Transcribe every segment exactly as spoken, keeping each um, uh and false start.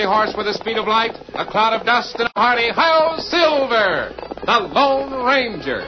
horse with the speed of light, a cloud of dust, and a hearty hi-yo Silver, the Lone Ranger.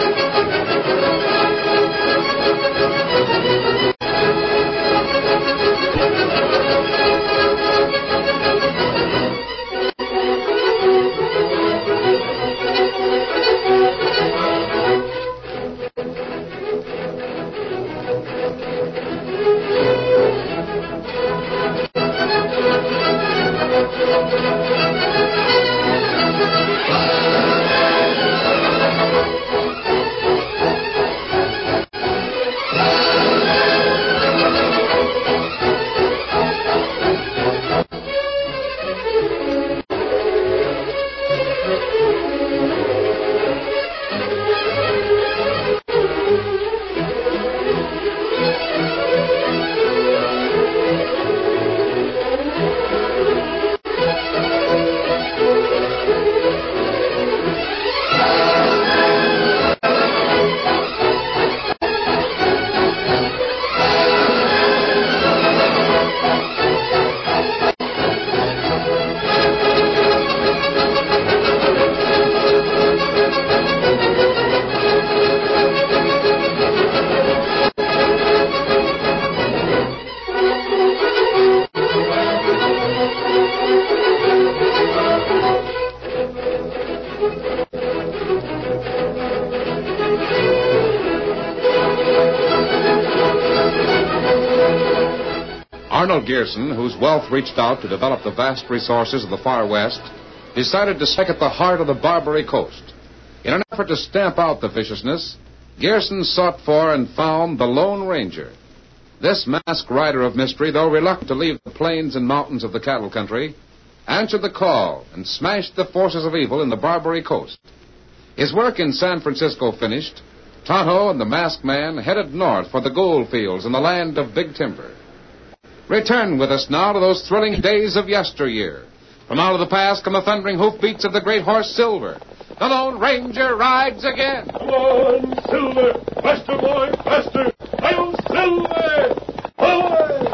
Arnold Gearson, whose wealth reached out to develop the vast resources of the Far West, decided to strike at the heart of the Barbary Coast. In an effort to stamp out the viciousness, Gearson sought for and found the Lone Ranger. This masked rider of mystery, though reluctant to leave the plains and mountains of the cattle country, answered the call and smashed the forces of evil in the Barbary Coast. His work in San Francisco finished, Tonto and the masked man headed north for the gold fields in the land of Big Timber. Return with us now to those thrilling days of yesteryear. From out of the past come the thundering hoofbeats of the great horse Silver. The Lone Ranger rides again. Come on, Silver! Faster, boy, faster! Hi-yo, Silver! Away!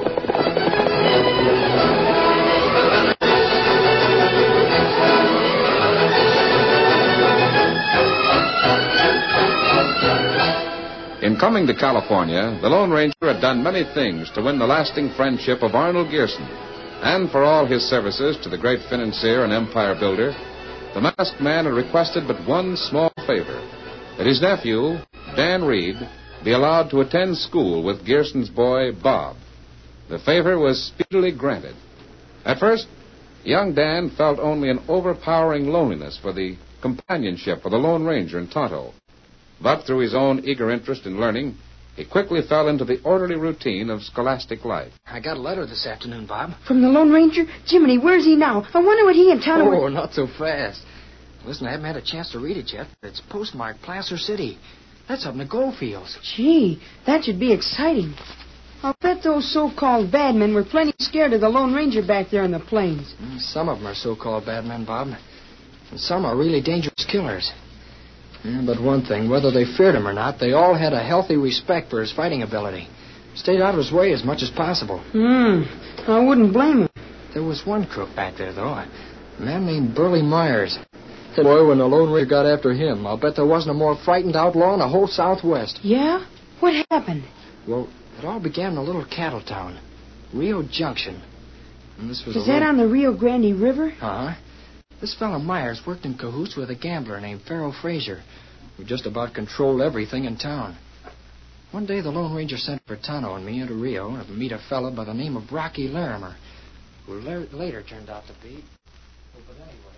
In coming to California, the Lone Ranger had done many things to win the lasting friendship of Arnold Gearson. And for all his services to the great financier and empire builder, the masked man had requested but one small favor, that his nephew, Dan Reed, be allowed to attend school with Gearson's boy, Bob. The favor was speedily granted. At first, young Dan felt only an overpowering loneliness for the companionship of the Lone Ranger and Tonto. But through his own eager interest in learning, he quickly fell into the orderly routine of scholastic life. I got a letter this afternoon, Bob. From the Lone Ranger? Jiminy, where's he now? I wonder what he and Tonto... Oh, were... not so fast. Listen, I haven't had a chance to read it yet. It's postmarked Placer City. That's up in the Goldfields. Gee, that should be exciting. I'll bet those so-called bad men were plenty scared of the Lone Ranger back there in the plains. Mm, some of them are so-called bad men, Bob. And some are really dangerous killers. Yeah, but one thing, whether they feared him or not, they all had a healthy respect for his fighting ability. Stayed out of his way as much as possible. Hmm, I wouldn't blame him. There was one crook back there, though, a man named Burley Myers. Boy, when the Lone Ranger got after him, I'll bet there wasn't a more frightened outlaw in the whole Southwest. Yeah? What happened? Well, it all began in a little cattle town, Rio Junction. And this was Is a that little... on the Rio Grande River? Uh-huh. This fellow Myers worked in cahoots with a gambler named Pharaoh Frazier, who just about controlled everything in town. One day the Lone Ranger sent for Tonto and me into Rio to meet a fellow by the name of Rocky Larimer, who la- later turned out to be... Oh, but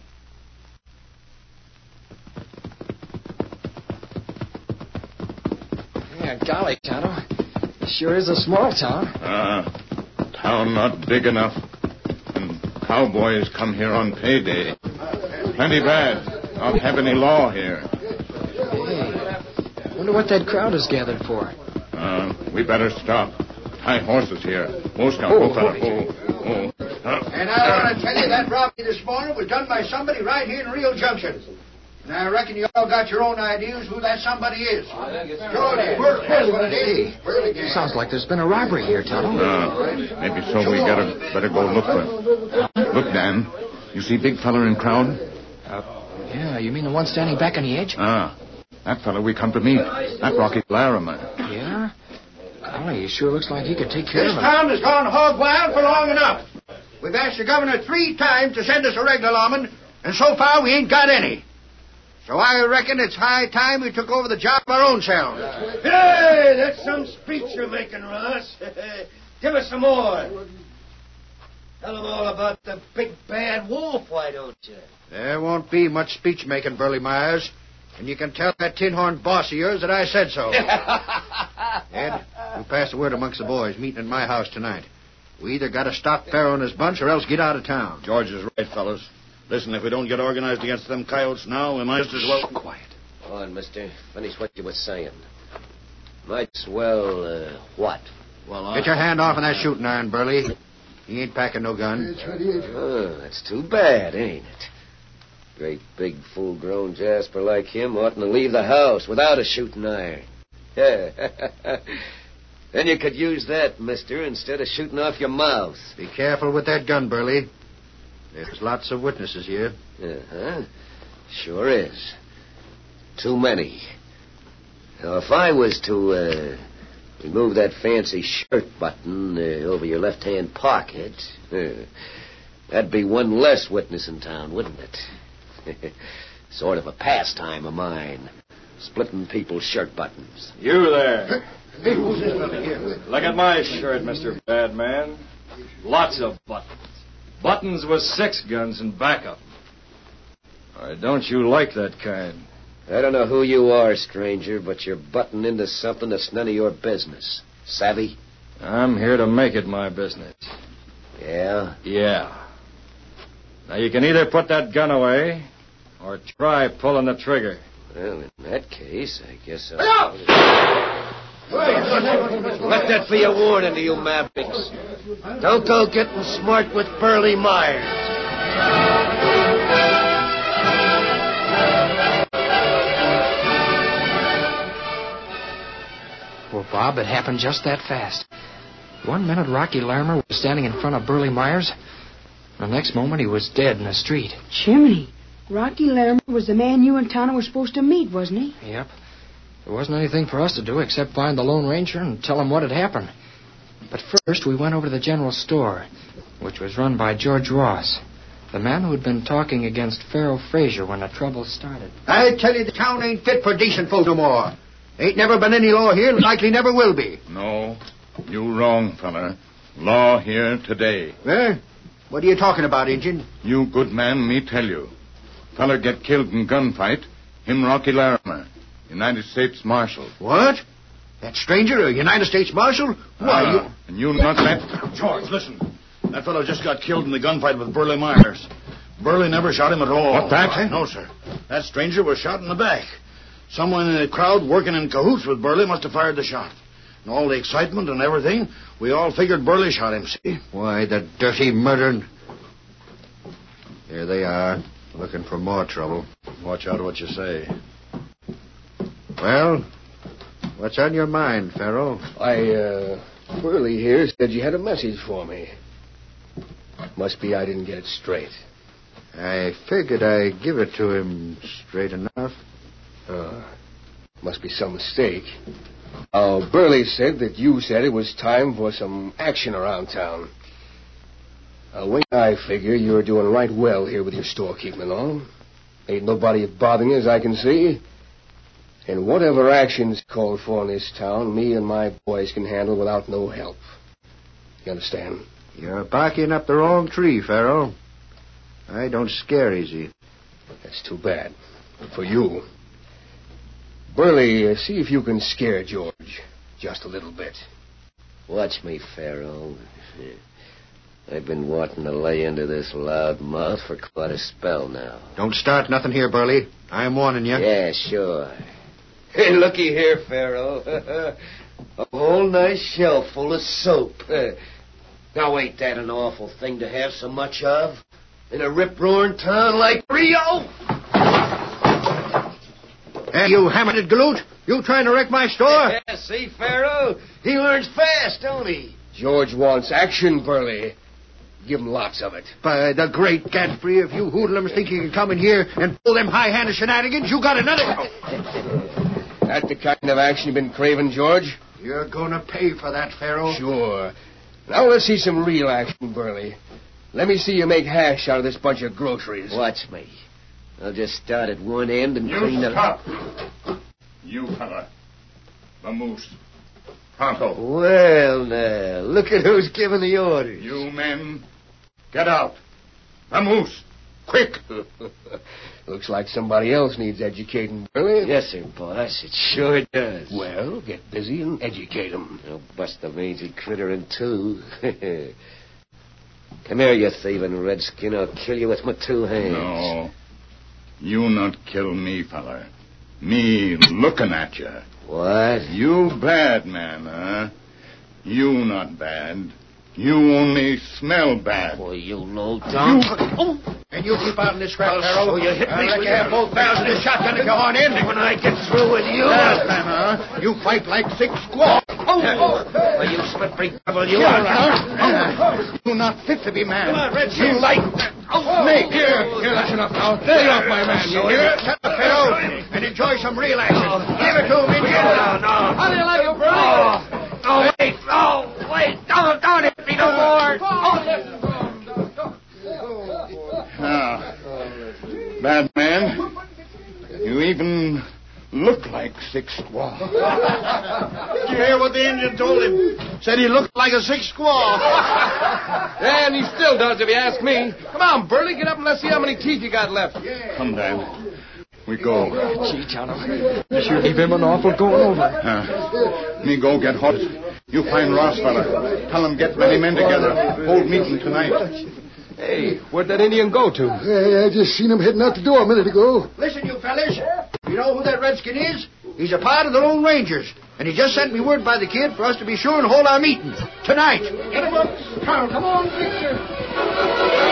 anyway... Yeah, golly, Tonto. It sure is a small town. Ah, uh, town not big enough. And cowboys come here on payday. Plenty bad. Not have any law here. Hey, wonder what that crowd is gathered for. Uh, we better stop. Tie horses here. Most of Oh, oh, oh, oh. Uh, And I want to tell you that robbery this morning was done by somebody right here in Rio Junction. And I reckon you all got your own ideas who that somebody is. Sure it is. That's what it is. Hey, sounds like there's been a robbery here, Tonto. uh, maybe so. We gotta better go look for him. Look, Dan. You see big feller in crowd? Uh, yeah, you mean the one standing back on the edge? Ah, that fella we come to meet. That Rocky Larimer. Yeah? Golly, he sure looks like he could take care This of him. town has gone hog wild for long enough. We've asked the governor three times to send us a regular lawman, and so far we ain't got any. So I reckon it's high time we took over the job our own selves. Hey, that's some speech you're making, Ross. Give us some more. Tell them all about the big bad wolf, why don't you? There won't be much speech making, Burley Myers. And you can tell that tin-horn boss of yours that I said so. Ed, you pass the word amongst the boys meeting in my house tonight. We either got to stop Farrow and his bunch or else get out of town. George is right, fellas. Listen, if we don't get organized against them coyotes now, we might just as well... Shh, quiet. Go on, mister. Finish what you were saying. Might as well, uh, what? Well, I... Get your hand off on that shooting iron, Burley. He ain't packing no gun. Oh, that's too bad, ain't it? Great big full-grown Jasper like him oughtn't to leave the house without a shooting iron. Then you could use that, mister, instead of shooting off your mouth. Be careful with that gun, Burley. There's lots of witnesses here. Uh-huh. Sure is. Too many. Now, if I was to uh, remove that fancy shirt button uh, over your left-hand pocket, uh, that'd be one less witness in town, wouldn't it? Sort of a pastime of mine, splitting people's shirt buttons. You there. Look at my shirt, Mister Badman. Lots of buttons. Buttons with six guns and backup. Or don't you like that kind? I don't know who you are, stranger, but you're butting into something that's none of your business. Savvy? I'm here to make it my business. Yeah? Yeah. Now, you can either put that gun away or try pulling the trigger. Well, in that case, I guess I'll... Let that be a warning to you, Mavericks. Don't go getting smart with Burley Myers. Well, Bob, it happened just that fast. One minute, Rocky Larimer was standing in front of Burley Myers. The next moment, he was dead in the street. Jiminy, Rocky Larimer was the man you and Tonto were supposed to meet, wasn't he? Yep. There wasn't anything for us to do except find the Lone Ranger and tell him what had happened. But first, we went over to the general store, which was run by George Ross, the man who had been talking against Pharaoh Frazier when the trouble started. I tell you, the town ain't fit for decent folk no more. Ain't never been any law here, and likely never will be. No, you wrong, fella. Law here today. Eh? What are you talking about, Injun? You good man, me tell you. Fella get killed in gunfight. Him Rocky Larimer, United States Marshal. What? That stranger, a United States Marshal? Why, Ah, you... And you not that... George, listen. That fellow just got killed in the gunfight with Burley Myers. Burley never shot him at all. What, that? No, sir. That stranger was shot in the back. Someone in the crowd working in cahoots with Burley must have fired the shot. And all the excitement and everything, we all figured Burley shot him, see? Why, the dirty murdering... Here they are, looking for more trouble. Watch out what you say. Well, what's on your mind, Pharaoh? I, uh, Burley here said you had a message for me. Must be I didn't get it straight. I figured I'd give it to him straight enough. Uh, must be some mistake. Uh, Burley said that you said it was time for some action around town. Uh, when I figure you're doing right well here with your storekeeping and all. Ain't nobody bothering you, as I can see. And whatever action's called for in this town, me and my boys can handle without no help. You understand? You're barking up the wrong tree, Pharaoh. I don't scare easy. That's too bad. For you. Burley, uh, see if you can scare George. Just a little bit. Watch me, Pharaoh. I've been wanting to lay into this loud mouth for quite a spell now. Don't start nothing here, Burley. I'm warning you. Yeah, sure. Hey, looky here, Pharaoh. A whole nice shelf full of soap. Now, ain't that an awful thing to have so much of? In a rip-roaring town like Rio? Hey, you hammered galoot! You trying to wreck my store? Yeah, see, Pharaoh? He learns fast, don't he? George wants action, Burley. Give 'em lots of it. By the great Gadsby, if you hoodlums think you can come in here and pull them high-handed shenanigans, you got another... That the kind of action you've been craving, George? You're gonna pay for that, Pharaoh. Sure. Now let's see some real action, Burley. Let me see you make hash out of this bunch of groceries. Watch me. I'll just start at one end and You clean the... stop. You fella. The moose. Pronto. Well, now, look at who's giving the orders. You men, get out. The moose. Quick. Looks like somebody else needs educating, Burley. Yes, sir, boss. It sure does. Well, get busy and educate 'em. I'll bust the mangy critter in two. Come here, you thieving redskin. I'll kill you with my two hands. No. You not kill me, fella. Me looking at you. What? You bad man, huh? You not bad. You only smell bad. Boy, you low down. Oh. And you keep out in this scrap, I'll Pharaoh. show you hit I'll me let with you have your- both barrels of this shotgun if you aren't in. When I get through with you... Yes, man, huh? You fight like six squaws. Oh, oh. Well, you split-break devil, you You're are. right. You're not fit to be man. Come on, Red You Skin. like snake. Here, here, that's enough now. Lay off my man, you Here, hear? tell the Pharaoh, and enjoy some real action. Give it to him, Indian. No, no. How do you like it, Burley? Oh, oh, wait. Oh, wait. Don't, don't hit me no more. Now, bad man, you even look like six squaw. Did you hear what the Indian told him? Said he looked like a six squaw. And he still does, if you ask me. Come on, Burley, get up and let's see how many teeth you got left. Come, Dan. We go. Gee, Tonto, sure he been an awful going over. Uh, me go get hot. You find Ross, fella. Tell him get many men together. Hold meeting tonight. Hey, where'd that Indian go to? Hey, I just seen him heading out the door a minute ago. Listen, you fellas. You know who that redskin is? He's a part of the Lone Rangers. And he just sent me word by the kid for us to be sure and hold our meeting. Tonight. Get him up. Carl, come on, Victor.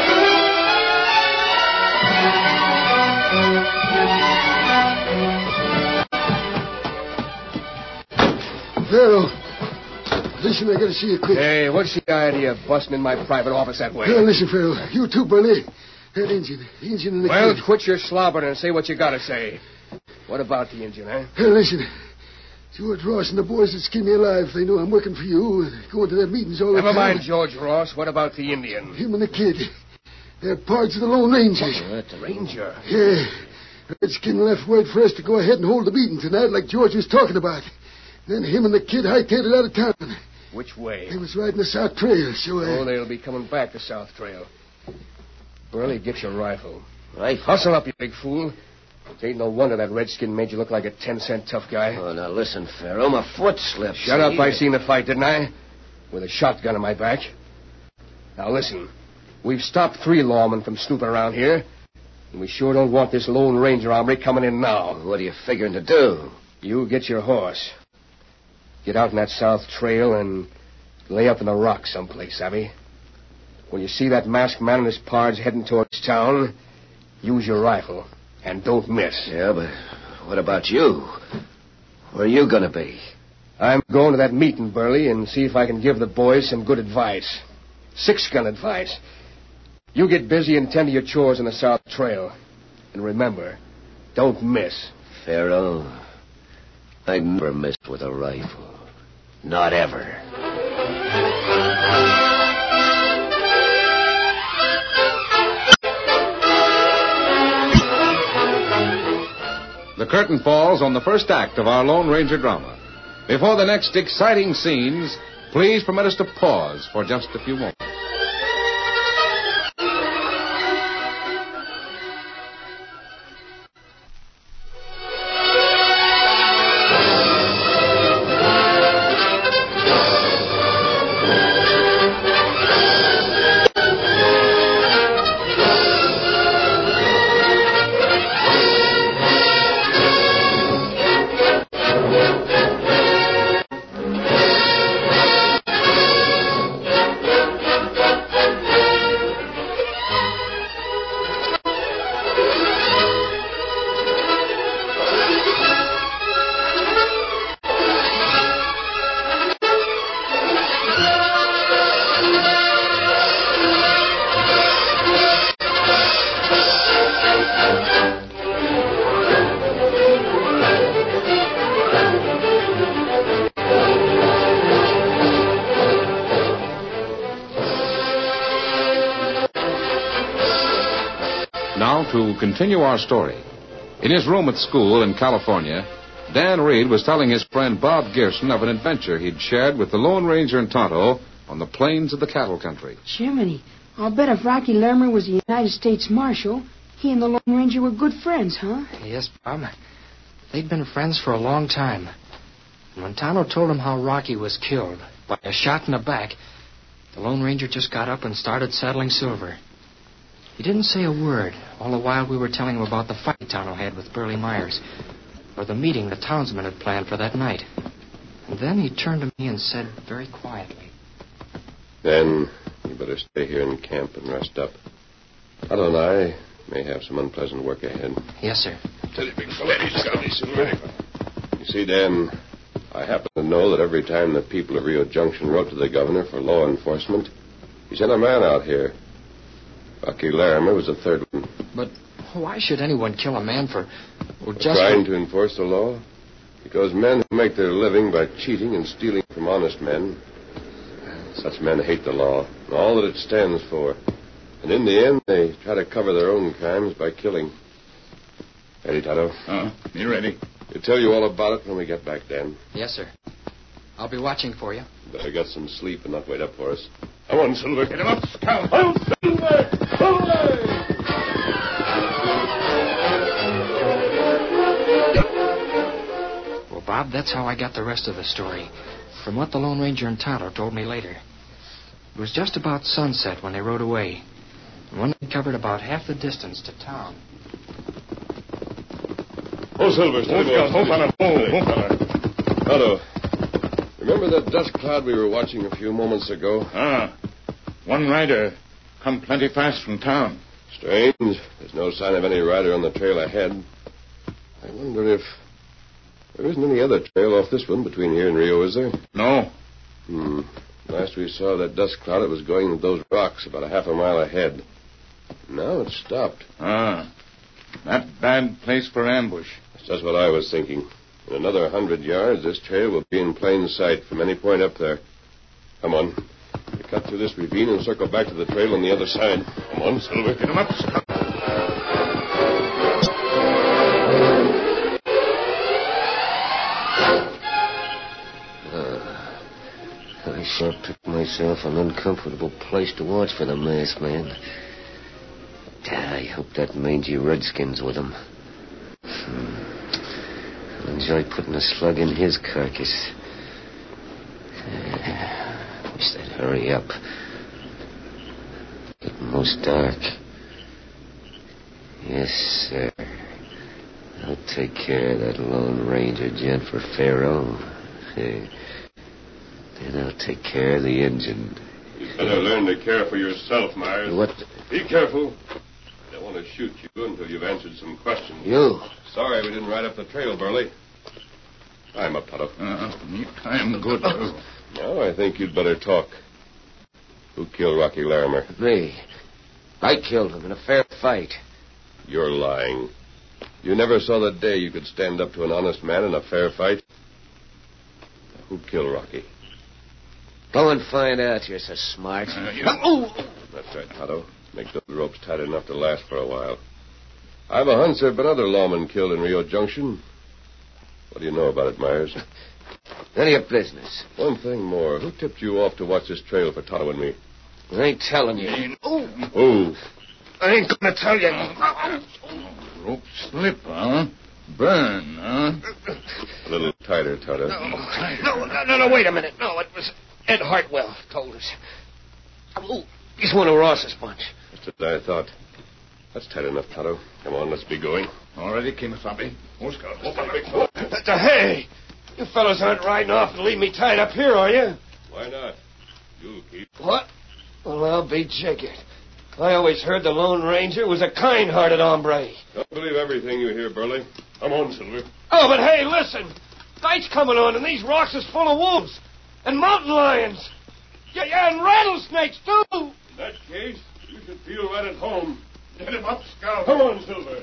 Pharaoh, listen, I gotta see you quick. Hey, what's the idea of busting in my private office that way? Hey, listen, Pharaoh. You too, Burley. That engine. The engine and the Well, kid. quit your slobbering and say what you gotta say. What about the engine, eh? Hey, listen. George Ross and the boys that skin me alive. They know I'm working for you. Going to their meetings all the Never time. mind George Ross. What about the Indian? Him and the kid. They're parts of the Lone Rangers. What, the Ranger? Yeah. Redskin left word for us to go ahead and hold the meeting tonight like George was talking about. Then him and the kid hightailed it out of town. Which way? They was riding the South Trail, so I... Oh, they'll be coming back the South Trail. Burley, get your rifle. Rifle? Hustle up, you big fool. It ain't no wonder that redskin made you look like a ten-cent tough guy. Oh, now listen, Pharaoh. My foot slipped. Shut see? up. I seen the fight, didn't I? With a shotgun on my back. Now, listen. We've stopped three lawmen from snooping around here. And we sure don't want this Lone Ranger armory coming in now. What are you figuring to do? You get your horse. Get out in that South Trail and lay up in the rocks someplace, savvy? When you see that masked man and his pards heading towards town, use your rifle. And don't miss. Yeah, but what about you? Where are you going to be? I'm going to that meeting, Burley, and see if I can give the boys some good advice. Six-gun advice. You get busy and tend to your chores on the South Trail. And remember, don't miss. Pharaoh, I never missed with a rifle. Not ever. The curtain falls on the first act of our Lone Ranger drama. Before the next exciting scenes, please permit us to pause for just a few moments. to continue our story. In his room at school in California, Dan Reed was telling his friend Bob Gerson of an adventure he'd shared with the Lone Ranger and Tonto on the plains of the cattle country. Jiminy, I'll bet if Rocky Larimer was the United States Marshal, he and the Lone Ranger were good friends, huh? Yes, Bob. They'd been friends for a long time. And when Tonto told him how Rocky was killed by a shot in the back, the Lone Ranger just got up and started saddling Silver. He didn't say a word, all the while we were telling him about the fight Tonto had with Burley Myers, or the meeting the townsmen had planned for that night. And then he turned to me and said very quietly, "Then you better stay here in camp and rest up. Tonto and I may have some unpleasant work ahead." "Yes, sir." Steady, big fella. Steady, Silver. You see, Dan, I happen to know that every time the people of Rio Junction wrote to the governor for law enforcement, he sent a man out here. Rocky Larimer was the third one. But why should anyone kill a man for... Well, just trying to enforce the law? Because men who make their living by cheating and stealing from honest men, such men hate the law and all that it stands for. And in the end, they try to cover their own crimes by killing. Ready, Tonto? Uh, you ready? We'll tell you all about it when we get back, Dan. Yes, sir. I'll be watching for you. Better get some sleep and not wait up for us. Come on, Silver. Get him up, Scout. Oh, Silver! Well, Bob, that's how I got the rest of the story. From what the Lone Ranger and Tonto told me later. It was just about sunset when they rode away. And when they covered about half the distance to town. Oh, Silver, steady, boy. Oh, fella. Oh, oh, fella. Tonto, remember that dust cloud we were watching a few moments ago? Ah, one rider come plenty fast from town. Strange. There's no sign of any rider on the trail ahead. I wonder if there isn't any other trail off this one between here and Rio, is there? No. Hmm. Last we saw that dust cloud, it was going with those rocks about a half a mile ahead. Now it's stopped. Ah, that bad place for ambush. That's just what I was thinking. In another hundred yards, this trail will be in plain sight from any point up there. Come on. We cut through this ravine and circle back to the trail on the other side. Come on, Silver. Get him up, Scout. Uh, I sure picked myself an uncomfortable place to watch for the masked man. I hope that mangy redskin's with him. Hmm. I'll enjoy putting a slug in his carcass. Uh, wish they'd hurry up. Getting most dark. Yes, sir. I'll take care of that Lone Ranger gent for Pharaoh. Hey. Then I'll take care of the engine. You'd better learn to care for yourself, Myers. What? Be careful. I don't want to shoot you until you've answered some questions. You? Sorry we didn't ride up the trail, Burley. I'm up, Tonto. Uh, me time good. Now I think you'd better talk. Who killed Rocky Larimer? Me. I killed him in a fair fight. You're lying. You never saw the day you could stand up to an honest man in a fair fight. Who killed Rocky? Go and find out. You're so smart. Uh, you... oh. That's right, Tonto. Make those ropes tight enough to last for a while. I've a hunch there have been other lawmen killed in Rio Junction. What do you know about it, Myers? None of your business. One thing more. Who tipped you off to watch this trail for Tonto and me? I ain't telling you. Oh. Who? I ain't gonna tell you. Rope slip, huh? Burn, huh? A little tighter, Tonto. No, no, no, no, no, wait a minute. No, it was Ed Hartwell told us. Oh, he's one of Ross's bunch. Just as I thought. That's tight enough, Tonto. Come on, let's be going. All ready, Kimasabi. Oh, Scout. Oh, hey, you fellas aren't riding off and leave me tied up here, are you? Why not? You'll keep. What? Well, I'll be jiggered. I always heard the Lone Ranger was a kind-hearted hombre. Don't believe everything you hear, Burley. Come on, Silver. Oh, but hey, listen. Night's coming on, and these rocks is full of wolves. And mountain lions. Yeah, yeah, and rattlesnakes, too. In that case, you should feel right at home. Get him up, Scout. Come on, Silver.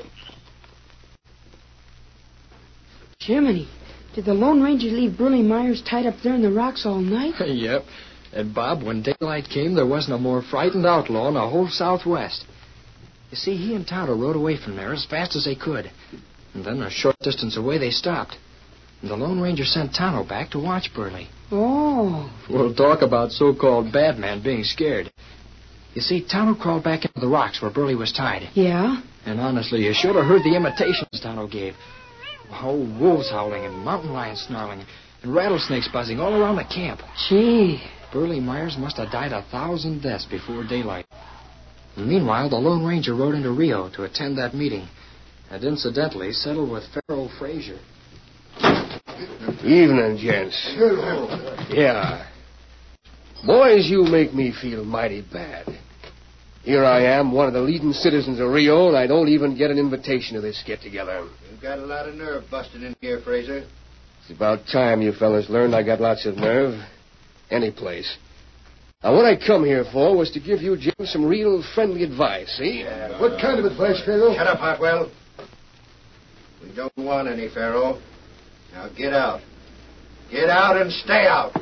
Jiminy, did the Lone Ranger leave Burley Myers tied up there in the rocks all night? Yep. And, Bob, when daylight came, there wasn't a more frightened outlaw in the whole Southwest. You see, he and Tonto rode away from there as fast as they could. And then a short distance away, they stopped. And the Lone Ranger sent Tonto back to watch Burley. Oh. We'll talk about so-called bad men being scared. You see, Tonto crawled back into the rocks where Burley was tied. Yeah? And honestly, you should have heard the imitations Tonto gave. Oh, wolves howling and mountain lions snarling and rattlesnakes buzzing all around the camp. Gee. Burley Myers must have died a thousand deaths before daylight. And meanwhile, the Lone Ranger rode into Rio to attend that meeting and incidentally settled with Pharaoh Frazier. Evening, gents. Yeah. Boys, you make me feel mighty bad. Here I am, one of the leading citizens of Rio, and I don't even get an invitation to this get-together. You've got a lot of nerve busting in here, Fraser. It's about time you fellas learned I got lots of nerve. Any place. Now, what I come here for was to give you gents some real friendly advice, see? Yeah. What kind of advice, Pharaoh? Shut up, Hartwell. We don't want any, Pharaoh. Now get out. Get out and stay out.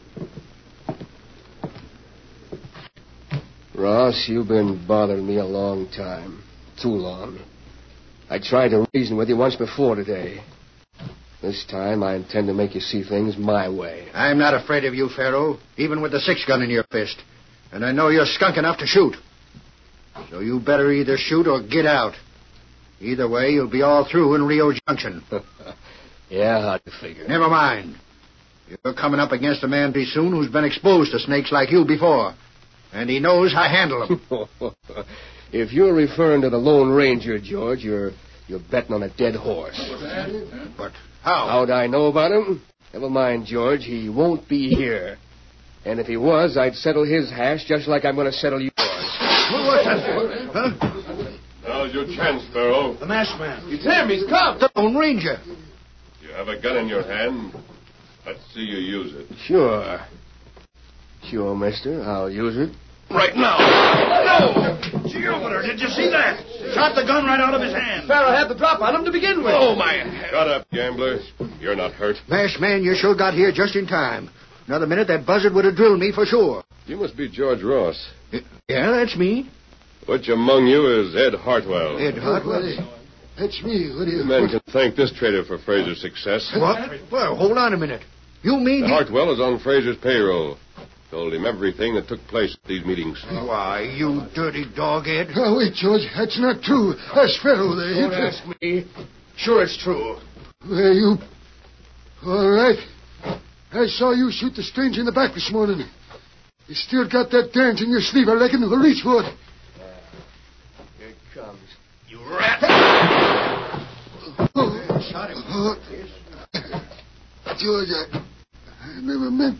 Ross, you've been bothering me a long time. Too long. I tried to reason with you once before today. This time I intend to make you see things my way. I'm not afraid of you, Pharaoh, even with the six-gun in your fist. And I know you're skunk enough to shoot. So you better either shoot or get out. Either way, you'll be all through in Rio Junction. Yeah, how'd you figure? Never mind. You're coming up against a man pretty soon who's been exposed to snakes like you before. And he knows how to handle them. If you're referring to the Lone Ranger, George, you're you're betting on a dead horse. But how? How'd I know about him? Never mind, George. He won't be here. And if he was, I'd settle his hash just like I'm going to settle yours. What's that? Huh? Now's your chance, Pharaoh. The masked man. It's him. He's come. The Lone Ranger. You have a gun in your hand. Let's see you use it. Sure. Sure, mister. I'll use it. Right now. No! Jupiter, did you see that? Shot the gun right out of his hand. Pharaoh had the drop on him to begin with. Oh, my head. Shut up, gambler. You're not hurt. Masked man, you sure got here just in time. Another minute, that buzzard would have drilled me for sure. You must be George Ross. Yeah, that's me. Which among you is Ed Hartwell? Ed Hartwell? That's me. What do you... You men can thank this traitor for Fraser's success. What? Well, hold on a minute. You mean... Hartwell is on Fraser's payroll. Told him everything that took place at these meetings. Why, you dirty dog, Ed. Oh, wait, George. That's not true. That's Pharaoh there. Don't ask me. Sure it's true. Well, you... All right. I saw you shoot the stranger in the back this morning. You still got that dance in your sleeve, I reckon. We'll reach for it. Here it comes. You rat! Oh, Shot him. oh. George, I, I never meant...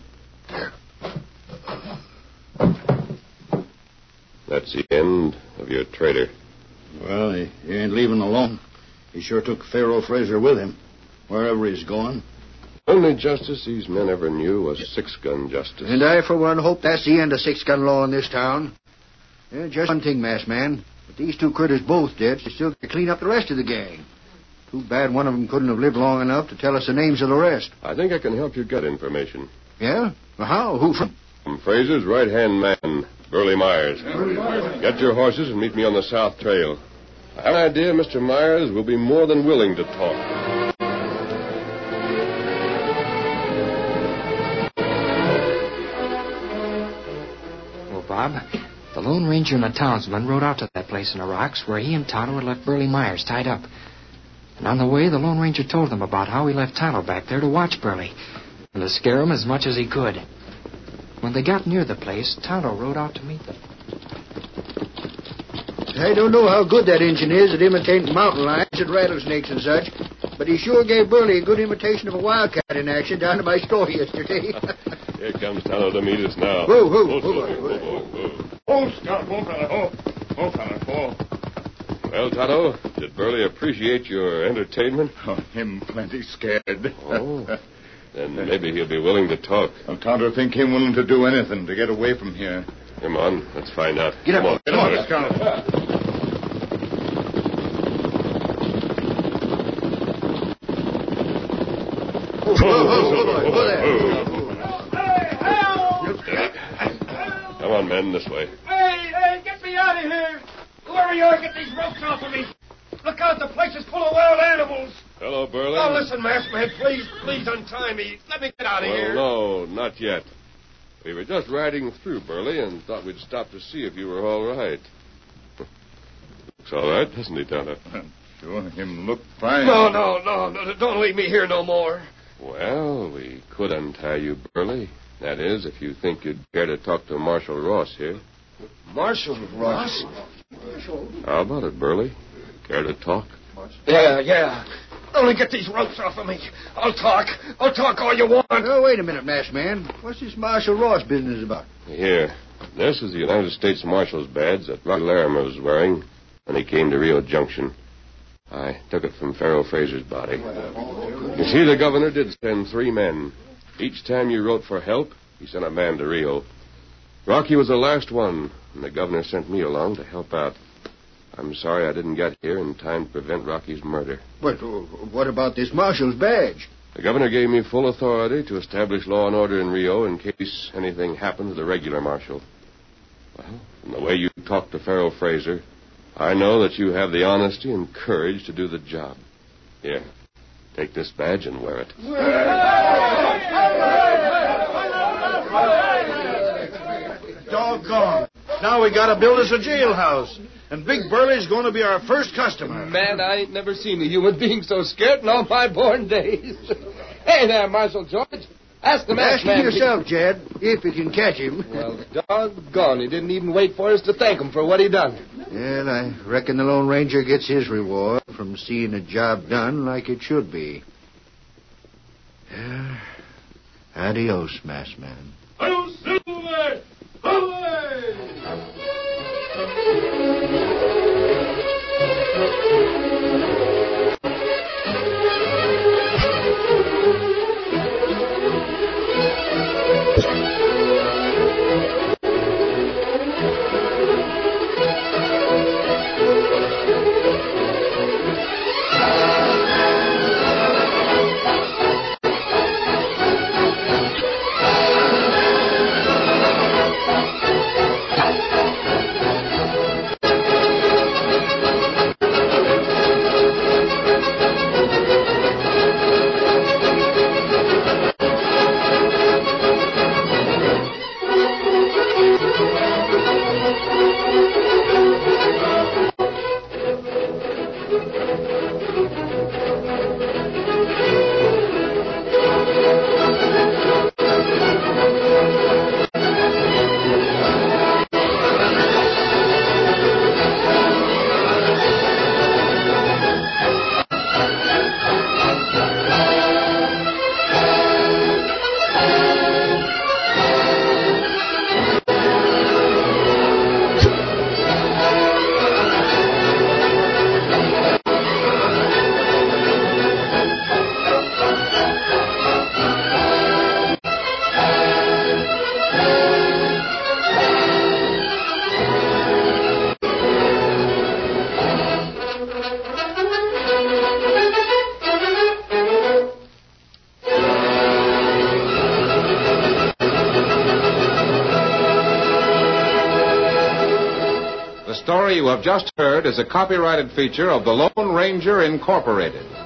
That's the end of your traitor. Well, he, he ain't leaving alone. He sure took Pharaoh Fraser with him, wherever he's going. Only justice these men ever knew was six-gun justice. And I, for one, hope that's the end of six-gun law in this town. Yeah, just one thing, masked man. If these two critters both dead, they still got to clean up the rest of the gang. Too bad one of them couldn't have lived long enough to tell us the names of the rest. I think I can help you get information. Yeah? Well, how? Who from? From Fraser's right-hand man, Burley Myers. Burley Myers. Get your horses and meet me on the South Trail. I have an idea Mister Myers will be more than willing to talk. Well, Bob, the Lone Ranger and the townsman rode out to that place in the rocks where he and Tonto had left Burley Myers tied up. And on the way, the Lone Ranger told them about how he left Tonto back there to watch Burley and to scare him as much as he could. When they got near the place, Tonto rode out to meet them. I don't know how good that engine is at imitating mountain lions and rattlesnakes and such, but he sure gave Burley a good imitation of a wildcat in action down at my store yesterday. Here comes Tonto to meet us now. Whoa, whoa, whoa, whoa, whoa, whoa, whoa, whoa. Oh, Scout, oh, fella, oh. Oh, fella, oh. Well, Tonto, did Burley appreciate your entertainment? Oh, him plenty scared. Oh, then maybe he'll be willing to talk. Well, Tonto think him willing to do anything to get away from here. Come on, let's find out. Get Come up, on, get on, on. Scout. Whoa, whoa, whoa, whoa, whoa there. Come on, men, this way. Hey, hey, get me out of here! Whoever Hurry, you get these ropes off of me. Look out, the place is full of wild animals. Hello, Burley. Oh, listen, masked man, please, please untie me. Let me get out of well, here. no, not yet. We were just riding through, Burley, and thought we'd stop to see if you were all right. Looks all right, doesn't he, Tonto? Sure, him look fine. No, no, no, no, don't leave me here no more. Well, we could untie you, Burley. That is, if you think you'd care to talk to Marshal Ross here. Marshal Ross? How about it, Burley? Care to talk? Yeah, yeah. Only get these ropes off of me. I'll talk. I'll talk all you want. Oh, wait a minute, masked man. What's this Marshal Ross business about? Here. This is the United States Marshal's badge that Rocky Larimer was wearing when he came to Rio Junction. I took it from Pharaoh Fraser's body. You see, the governor did send three men. Each time you wrote for help, he sent a man to Rio. Rocky was the last one, and the governor sent me along to help out. I'm sorry I didn't get here in time to prevent Rocky's murder. But uh, what about this marshal's badge? The governor gave me full authority to establish law and order in Rio in case anything happened to the regular marshal. Well, from the way you talked to Pharaoh Fraser, I know that you have the honesty and courage to do the job. Here, take this badge and wear it. Doggone. Now we gotta build us a jailhouse. And Big Burley's going to be our first customer. Man, I ain't never seen a human being so scared in all my born days. Hey there, Marshal George. Ask the masked Ask man. him yourself, Jed, if you can catch him. Well, doggone, he didn't even wait for us to thank him for what he done. Well, I reckon the Lone Ranger gets his reward from seeing a job done like it should be. Uh, adios, masked man. Adios, Silver! Away! The story you have just heard is a copyrighted feature of the Lone Ranger Incorporated.